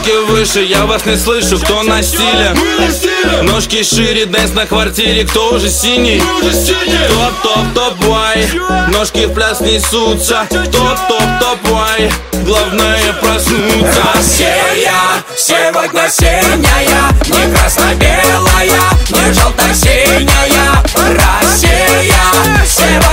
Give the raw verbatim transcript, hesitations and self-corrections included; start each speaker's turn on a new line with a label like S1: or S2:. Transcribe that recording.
S1: Руки выше, я вас не слышу, кто на стиле? Ножки шире, дэнс на квартире, кто уже синий? Топ-топ-топ-вай, ножки в пляс несутся. Топ-топ-топ-вай, главное проснуться.
S2: Россия сегодня синяя, не красно-белая, не желто-синяя. Россия сегодня